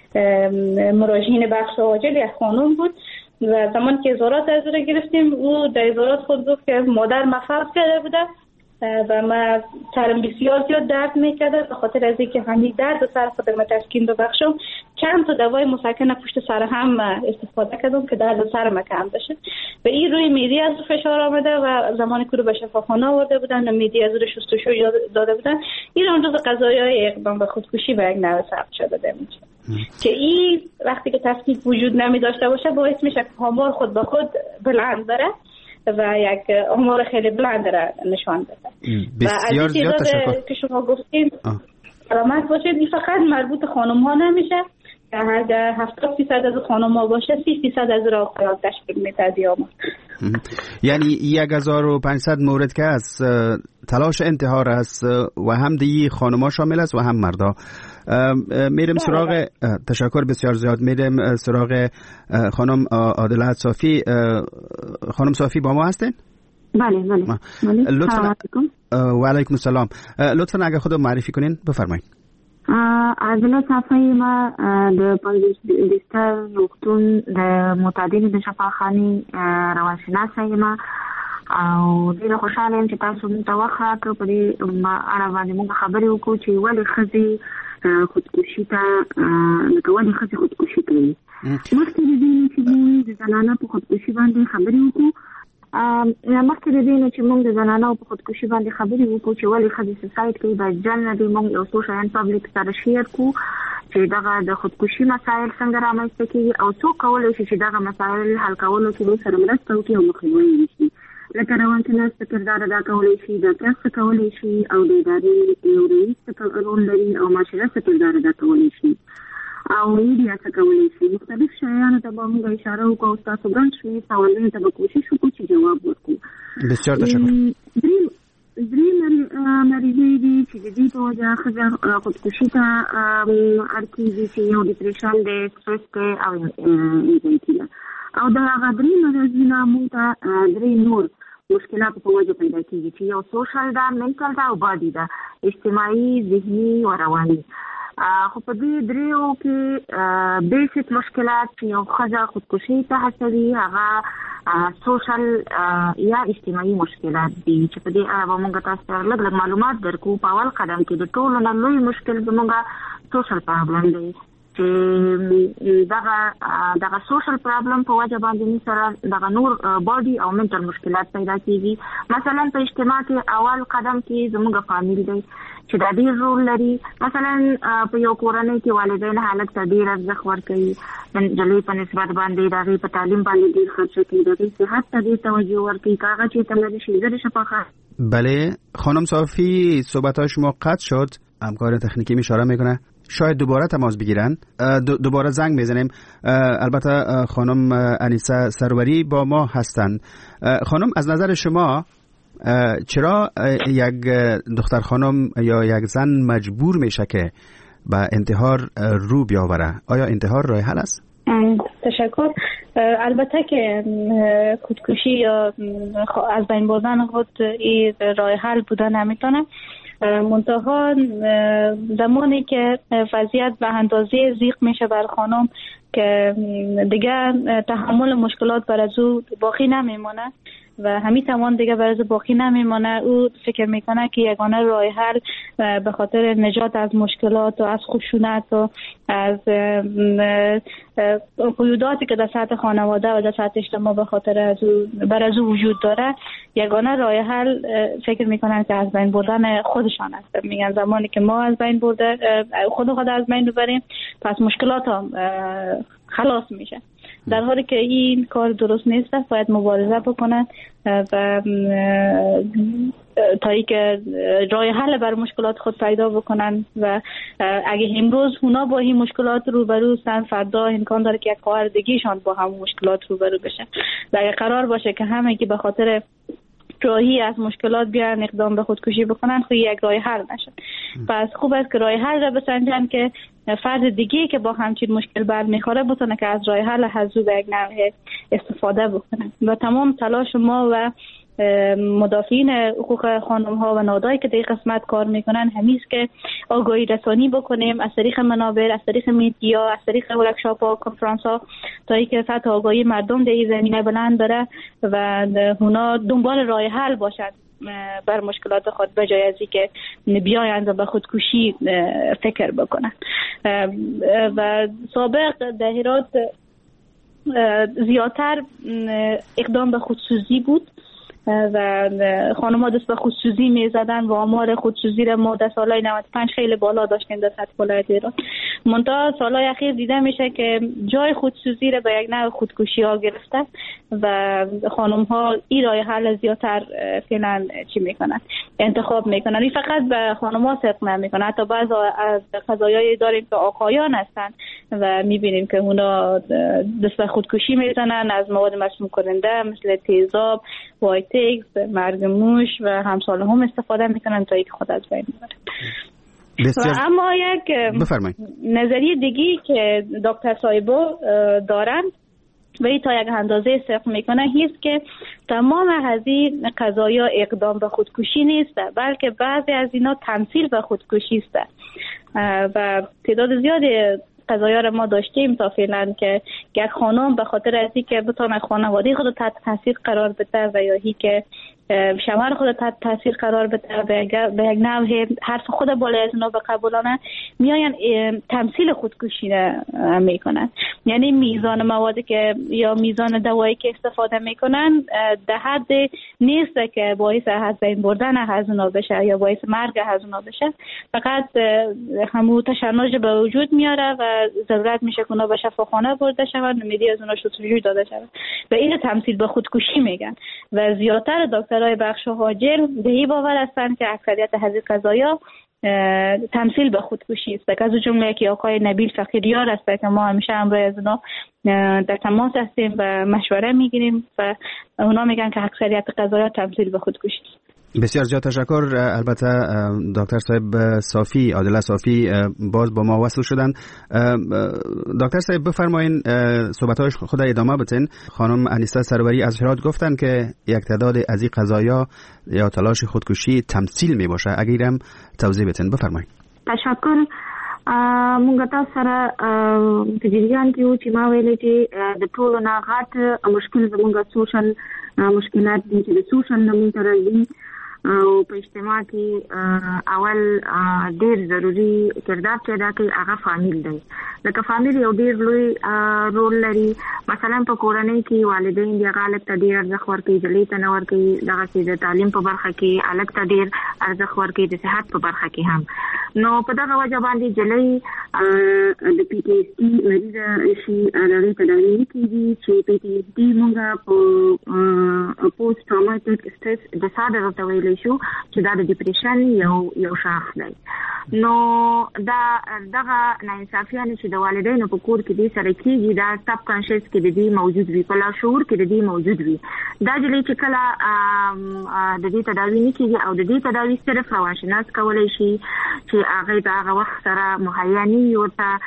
مراجعین بخش عاجل، یک خانم بود و زمان که ازارات از او گرفتیم او در ازارات خود گفت که مادر مفرد کرده بوده و ما سرم بسیار زیاد درد میکرده به خاطر از اینکه همین درد و سر خودم تسکین ببخشم چند تا دوای مسکن پشت سر هم استفاده کردم که درد سرم کم بشه و این روی معده از فشار آمده و زمانی که رو به شفاخانه آورده بودن و معده از رو شستشو داده بودن، این هم جز قضایای اقدام به خودکشی و یک نوع ثبت شده میشه که این وقتی که تفکیک وجود نمی داشته باشه باعث میشه که آمار خود به خود بلند بره و یک آمار خیلی بلند را نشان بده. بسیار زیاد تشکر که شما گفتید سلامت باشید. این فقط مربوط خانم ها نمیشه، اگر هفتاد فیصد از خانم ها باشه سی فیصد از را تشکیل میده دیامون. یعنی یک هزار و پانصد مورد که از تلاش انتحار است و هم دی خانم ها شامل است و هم مردا. میرم سراغ تشکر بسیار زیاد میرم سراغ خانم عادله صافی. خانم صافی با ما هستین؟ بله بله. لطفاً و علیکم السلام. لطفاً اگه خود معرفی کنین بفرمایید. عادله صافی ما د پنځه روغتون د متعدد د شفاخانې روانشناسه یم او ډېره خوشحاله یم چې تاسو موږ ته وخت راکړو په دې اړه باندې موږ خبرې وکړو چې ولې ښځې خودکشي ته لکه ولې ښځې خودکشي کوي. مخکې د دې نه چې موږ د زنانه په خودکشي باندې خبرې وکړو مخکې د دې نه چې موږ د زنانه په خودکشي باندې خبرې وکړو چې ولې ښځې سوسایډ کوي باید جنرالي موږ یو څو شیان پبلیک سره شیر کړو چې دغه د خودکشي مسایل څنګه رامنځته کېږي او څوک کولی شي چې دغه مسایل حل کولو کې موږ سره مرسته وکړي او مخنیوی یې وشي. لکه روانشناس څه کردار ادا کولی شي، ډاکټر څه کولی شي او د ادارې یو رئیس څه رول لري او معاشره څه کردار ادا کولی شي او میډیا څه کولی شي. مختلف شیانو ته به موږ اشاره وکړو او ستاسو ګڼ شمېر سوالونو ته به کوشش وکړو چې جواب ورکړو. بسیار تشکر. درې مریضۍ دي چې د دې په وجه ښځه خودکشي ته اړ کېږي چې یو ډپریشن دی، سټرس دی او انزایټي ده او د هغه درې مرضونه موږ ته درې نور مشکلات په وجه پیدا کېږي چې یو سوشل ده، منټل ده او باډي ده، اجتماعي، ذهني او رواني. خو په دې دریو کې بیسیک مشکلات چې یو ښځه خودکشي ته هڅوي هغه سوشل یا اجتماعي مشکلات دي چې په دې اړه به موږ تاسو ته لږ لږ معلومات درکړو. په اول قدم کې د ټولو نه لوی مشکل زموږ سوشل پرابلم دی چې دغه دغه سوشل پرابلم په وجه باندې سره دغه نور باډي او منټل مشکلات پیدا کېږي. مثلا په اجتماع کې اول قدم کې زموږ فامیل دی چې دا ډېر رول لري. مثلا په یو کورنۍ کې والدین هلک ته ډېر ارزښت ورکوي، نجلۍ په نسبت باندې د هغې په تعلیم باندې ډېر خرچه کوي، د هغې صحت ته ډېر توجه ورکوي که هغه چېرته لري شي زر شفاخانه. بله خانم صافی صحبت‌های شما قطع شد، همکار تکنیکی اشاره میکنه شاید دوباره تماس بگیرن. دوباره زنگ میزنیم. البته خانم انیسه سروری با ما هستند. خانم، از نظر شما چرا یک دختر خانم یا یک زن مجبور میشه که به انتحار رو بیاوره؟ آیا انتحار راه حل است؟ تشکر. البته که خودکشی یا از بین بردن خود این راه حل بودن نمیتونه، منتها زمانی که وضعیت به اندازه ضیق میشه بر خانم که دیگه تحمل مشکلات بر از او باقی نمیمونه و همین توان دیگه برای باقی نمیمانه، او فکر میکنه که یگانه راه حل به خاطر نجات از مشکلات و از خشونت و از قیوداتی که در سطح خانواده و در سطح اجتماع به خاطر از او بر از او وجود داره، یگانه راه حل فکر میکنن که از بین بردن خودشان است. میگن زمانی که ما از بین برده خود خود از بین ببریم، پس مشکلات هم خلاص میشه. در حالی که این کار درست نیست، باید مبارزه بکنن و تا ای که راه حل بر مشکلات خود پیدا بکنن و اگه امروز اونا با این مشکلات روبرو هستن، فردا امکان داره که یک خواهر دیگه‌شان با هم مشکلات روبرو بشه. و اگه قرار باشه که همه که به خاطر راهی از مشکلات بیان اقدام به خودکشی بکنن، خود یک راه حل نشه. پس خوب است که راه حل را بسنجن که فرد دیگه که با همچین مشکل برمیخوره بتونه که از راه حل حذو به یک نوع استفاده بکنن. و تمام تلاش ما و مدافعین حقوق خانم ها و نهادهایی که در قسمت کار میکنن همیست که آگاهی رسانی بکنیم از طریق منابر، از طریق میدیا، از طریق ورکشاپ ها، کنفرانس ها، تا اینکه سطح آگاهی مردم در این زمینه بلند بره و اونا دنبال راه حل باشند بر مشکلات خود، به جای از اینکه بیایند و به خودکشی فکر بکنن. و سابق در هرات زیادتر اقدام به خودسوزی بود و خانم‌ها دست به خودسوزی می‌زدن و آمار خودسوزی را ما در سالهای نود و پنج خیلی بالا داشتیم در سطح ولایت ایران. منتها سالهای اخیر دیده میشه که جای خودسوزی را به یک نوع خودکشی ها گرفته و خانم‌ها این راه حل زیادتر فعلا چی میکنن انتخاب میکنن. این فقط به خانم‌ها صدق نمیکنه، حتی بعض از قضایایی داریم که آقایان هستن و میبینیم که اونا دست به خودکشی میزنن از مواد مسموم کننده مثل تیزاب، وایتکس، مرگ موش و همساله هم استفاده میکنن تا اینکه خود از بین ببرن. و اما یک بفرمایید. نظریه دیگی که دکتر صایبو دارن و این تا یک اندازه صدق میکنه هیست که تمام از این قضایا اقدام به خودکشی نیست، بلکه بعضی از اینا تمثیل به خودکشی است و تعداد زیادی قضایا را ما داشتیم تا فعلا که یک خانم به خاطر از اینکه بتونه خانواده خود تحت تاثیر قرار بده و یا هی که شوهر خود تحت تاثیر قرار بده به یک نوع حرف خود بالای از اونا بقبولانه، میاین تمثیل خودکشی را میکنن. یعنی میزان موادی که یا میزان دوایی که استفاده میکنن در حد نیست که باعث از بین بردن از اونا بشه یا باعث مرگ از اونا بشه، فقط همون تشنج به وجود میاره و ضرورت میشه که اونا به شفاخانه برده شون، امیدی از اونا شستشوی داده شود و این تمثیل به خودکشی میگن. و زیادتر دکترای بخش هاجر به این باور هستند که اکثریت از این قضایا تمثیل به خودکشی است. که از جمله که آقای نبیل فقیریار است که ما همیشه همراه از اونا در تماس هستیم و مشوره میگیریم و اونا میگن که اکثریت قضایا تمثیل به خودکشی است. بسیار زیاد تشکر. البته دکتر صاحب صافی، عادل صافی باز با ما وصل شدن. دکتر صاحب بفرمایین صحبت‌های خود ادامه بدین. خانم انیسه سروری از هرات گفتن که یک تعداد از این قضایا یا تلاش خودکشی تمثیل می باشه. اگرم توضیح بدین بفرمایید. تشکر. مونږ تاسو سره په جریان کې وو چې ما ویلې چې د ټولو نه غټ مشکل زموږ سوشل مشکلات دي چې د سوشل نه مونږ راځي او په اجتماع کې اول ډیر ضروری کردار چې ادا کوي هغه فامیل دی. لکه فامیل یو ډیر لوی رول لري. مثلا په کورنۍ کې والدین دی غالب ته ډیر ارزښت ورکوي، جلې ته نه ورکوي، دغه چې د تعلیم په برخه کې الګ ته ډیر ارزښت ورکوي، د صحت په برخه کې هم. نو په دغه وجه باندې جلې د پی ټی ایس ډي مریض شي هغه ته دایي کیږي چې پی ټی ایس ډي موږ په پوسټ ټراوماتیک سټریس ډیسارډر ته ویل کولی شو چې دا د ډیپریشن یو یو شاخص دی. نو دا دغه ناانصافیانه چې د والدینو په کور کې دې سره کیږي دا سب کانشس کې د دې موجود وي، په لاشعور کې د دې موجود وي. دا جلې چې کله د دې تداوی نه کیږي او د دې تداوی صرف روانشناس کولای شي چې هغه د هغه وخت سره مهیا نه وي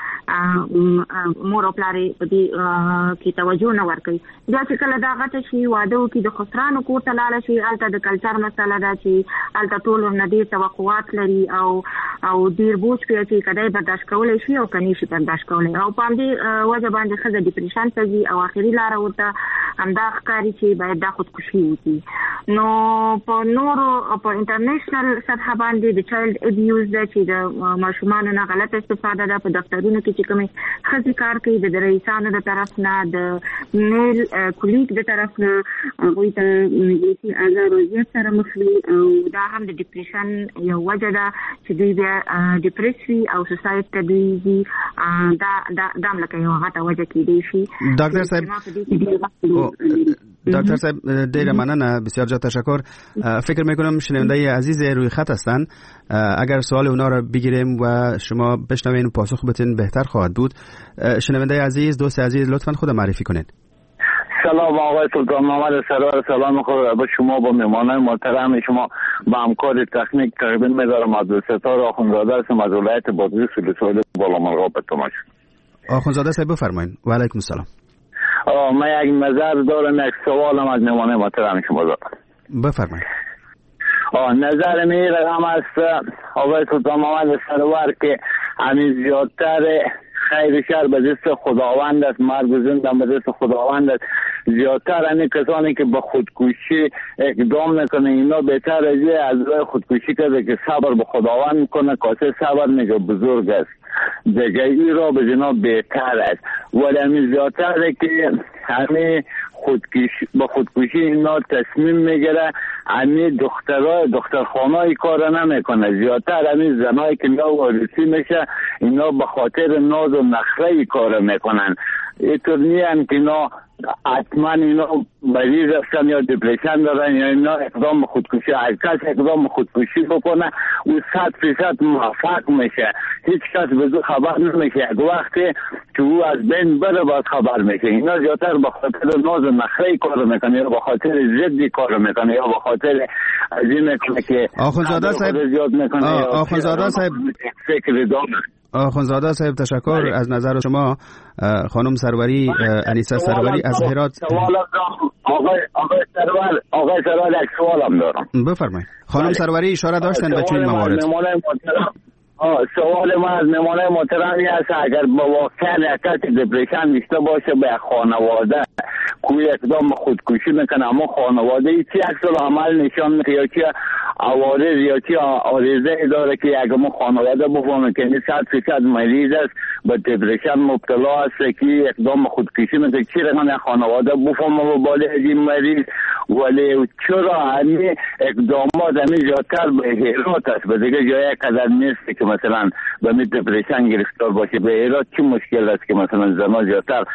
ورته مور او پلار په دې کې توجه نه ورکوي. بیا چې کله دا غټه شي واده وکړي د خسرانو کور ته لاړه شي، هلته د کلچر مسله ده چې هلته ټول ورنه ډېر توقعات لري او او ډېر بوج پرې چې کدی برداشت کولی شي او که نه شي برداشت کولی، او په همدې وجه باندې ښځه ډیپریشن ته ځي او آخري لاره ورته همدا ښکاري چې باید دا خودکشي وکړي. نو په نورو په انټرنیشنل سطحه باندې د چایلډ ابیوز ده چې د ماشومانو نه غلط استفاده ده. په دفترونو کې چې کومې ښځې کار کوي د رئیسانو د طرف نه، د میل کولیګ د طرف نه، هغوی ته جنسي آزار وضعیت سره مخ وي او دا هم د ډیپریشن یو وجه ده چې دوی بیا ډیپریس وي او سوسایډ ته دوی ځي. دا دا دا هم لکه یوه غټه وجه کېدی شي. ډاکټر صاحب دکتر صاحب ډیره مننه، بسیار جا تشکر. فکر میکنم شنونده عزیز روی خط هستن، اگر سوال اونا رو بگیریم و شما بشنوین پاسخ بتین بهتر خواهد بود. شنونده عزیز، دوست عزیز، لطفا خود معرفی کنید. سلام آقای سلطان محمد سرور، سلام خود به شما، با مهمانان محترم شما، با همکار تکنیک تقریبا می‌دارم از ستاره آخوندزاده هستم از ولایت بادغیس سویل بالا مرغاب به تماش. آخوندزاده صاحب بفرمایید. و علیکم السلام. من یک نظر دارم، یک سوالم از مهمانان محترم شما دارم. بفرمایید. نظر می رقم است آقای سلطان محمد سرور که همین زیادتر خیر شر به دست خداوند است، مرگ و زندگی به دست خداوند است. زیادتر همین کسانی که به خودکشی اقدام نکنه اینا بهتر از یه از راه خودکشی کرده که صبر به خداوند میکنه، کاسه صبر میگه بزرگ است دیگه، این را به جناب بهتر است. ولی همین زیادتر که همین خودکشی با خودکشی اینا تصمیم میگیره، همین دخترای دخترخانه‌ای کار نمیکنه، زیادتر همین زنایی که نو وارثی میشه اینا به خاطر ناز و نخره کار میکنن. اینطور نیست که اینا حتما اینا مریض هستن یا دپرشن دارن یا اینا اقدام خودکشی، هر کس اقدام خودکشی بکنه او صد فیصد موفق میشه، هیچ کس به زو خبر نمیشه، یک وقتی که او از بین بره باید خبر میشه. اینا زیادتر به خاطر ناز و نخره کار میکنه یا به خاطر ضدی کار میکنه یا به خاطر از این میکنه که آخوندزاده صاحب زیاد میکنه. آخوندزاده صاحب فکر داره. آخوندزاده صاحب تشکر بله. از نظر شما. خانم سروری، انیسه سروری از هرات. آقای آقای سرور آقای سرور یک سوالم دارم. بفرمایید. خانم سروری اشاره داشتن به چنین موارد. سوال من از مهمانان محترمی است اگر با واقعا یک دپرشن داشته باشه به خانواده کوی اقدام خودکشی میکنه، اما خانواده ای چی عکس عمل نشان میده یا چی عوارض یا چی آرزه داره که اگر ما خانواده بفهمه که این صد فیصد مریض است به دپرشن مبتلا است که اقدام خودکشی میکنه، چی رقم خانواده بفهمه به بالا از این مریض. ولی چرا همین اقدامات همین زیادتر به هرات است، به دیگه جای قدر نیست که مثلا به می دپرشن گرفتار باشه. به هرات چی مشکل است که مثلا زنا زیادتر